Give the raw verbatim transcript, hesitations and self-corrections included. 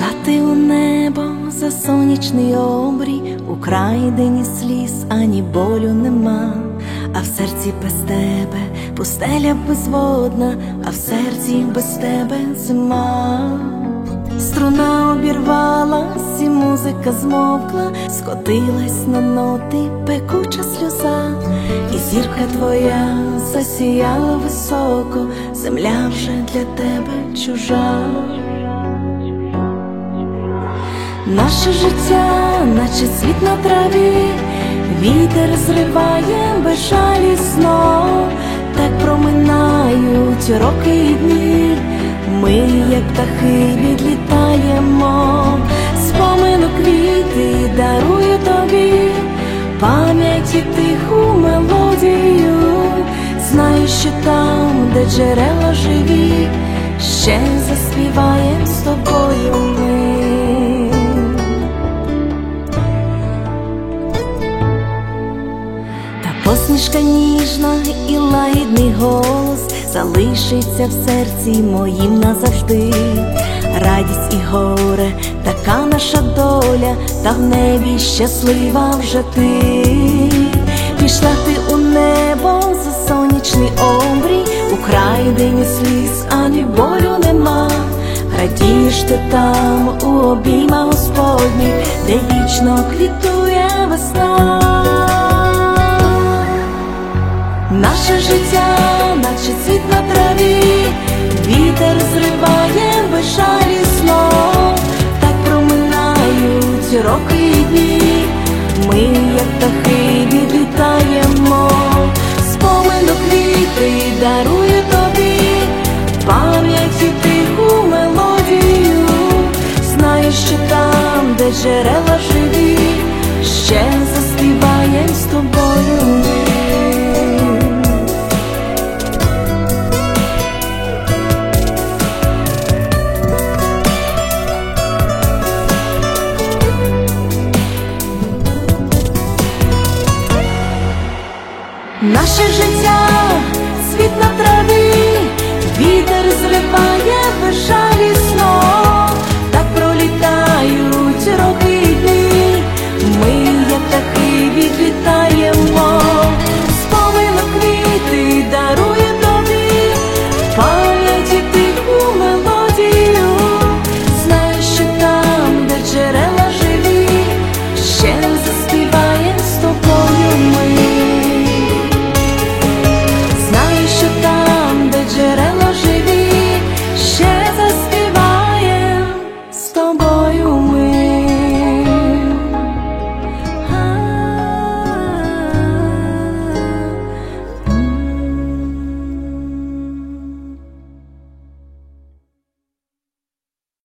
Пішла ти у небо за сонячний обрій, у край, де ні сліз, ані болю нема, а в серці без тебе пустеля безводна, а в серці без тебе зима. Струна обірвалась і музика змовкла, скотилась на ноти пекуча сльоза, і зірка твоя засіяла високо, земля вже для тебе чужа. Наше життя, наче цвіт на траві, вітер зриває безжалісно, так проминають роки і дні, ми, як птахи, відлітаємо. Спомину квіти дарую тобі, пам'яті тиху мелодію, знаю, що там, де джерела живі, ще заспіваєм з тобою ми. Посмішка ніжна і лагідний голос залишиться в серці моїм назавжди. Радість і горе, така наша доля, та в небі щаслива вже ти. Пішла ти у небо за сонячний обрій, у край, де ні сліз, ані болю нема. Радієш ти там у обіймах Господніх, де вічно квітує весна. Наше життя, наче цвіт на траві, вітер зриває безжалісно, так проминають роки і дні, ми, як птахи, відлітаємо. Спомину квіти дарую тобі, пам'яті тиху мелодію, знаю, що там, де джерела живі, ще заспіваєм з тобою ми. Наше життя, світ на траві, вітер зриває безжалісно,